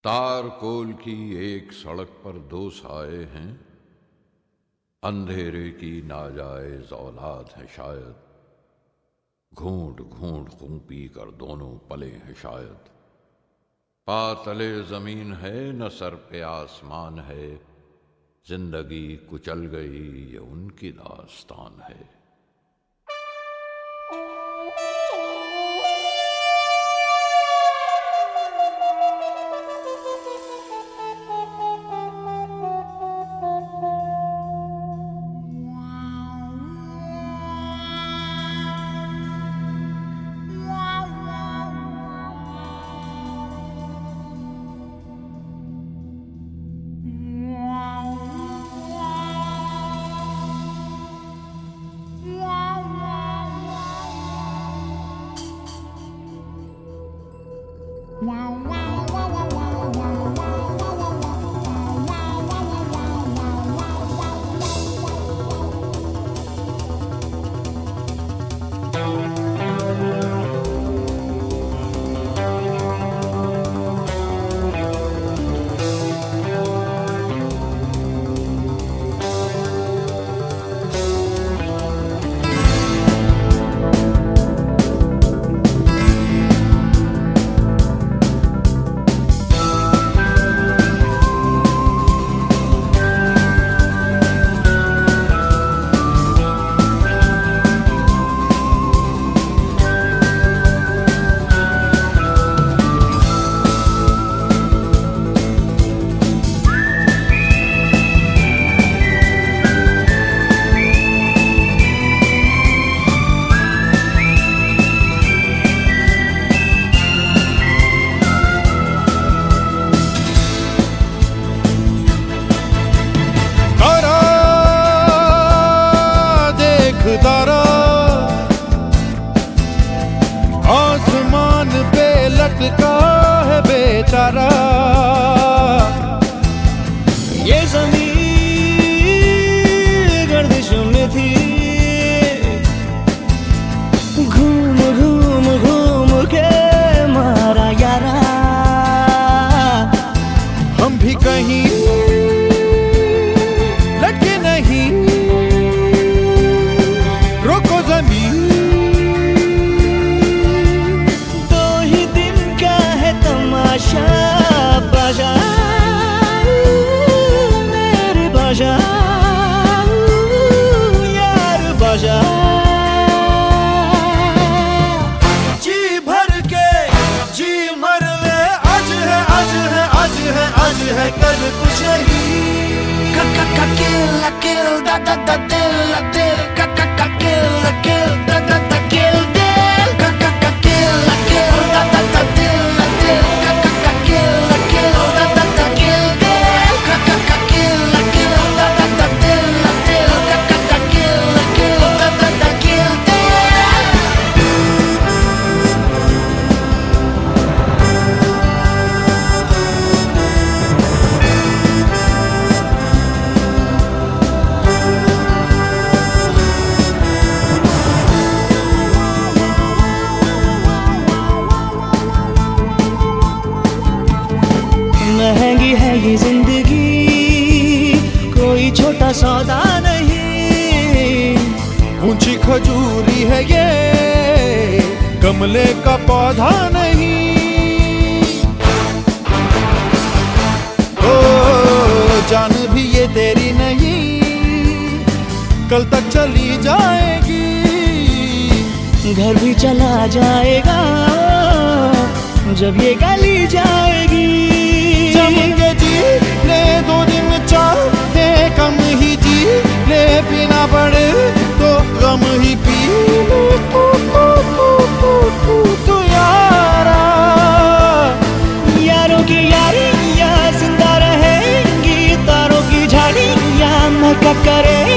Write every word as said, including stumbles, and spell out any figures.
तारकोल की एक सड़क पर दो साए हैं, अंधेरे की नाजायज औलाद है शायद। घूंट घूंट खूं पी कर दोनों पले हैं शायद। पातले जमीन है न सर पे आसमान है, जिंदगी कुचल गई ये उनकी दास्तान है। तारा आसमान पे लटका है बेचारा, ये ज़मीन गर्दिशों में थी, घूम घूम घूम के मारा यारा। हम भी कहीं लटके नहीं, रोको ज़मीन। दो ही दिन का है तमाशा, बाजा मेरे बाजा यार बाजा। जी भर के जी मर ले, आज है आज है आज है आज है कल कुछ नहीं। Kill, kill, da da da, dill, dill, ka ka ka, kill, kill, da da da, kill, dill, ka ka ka, kill, kill, da da da, dill, dill, ka ka ka, kill, kill, da da da, kill, dill, ka ka ka, kill, kill, da da da, dill, dill, ka ka ka, kill, kill, da da da, kill, dill. महंगी है ये जिंदगी, कोई छोटा सौदा नहीं। ऊंची खजूरी है ये, गमले का पौधा नहीं। ओ जान भी ये तेरी नहीं, कल तक चली जाएगी। घर भी चला जाएगा जब ये गली जाएगी। जम के जी ले दो दिन चाहे कम ही जी ले, पीना पड़े तो गम ही पी ले। तू तू तू तू तू तू यारा, यारों की यारियां जिंदा रहेंगी, तारों की झाड़ियां महका करे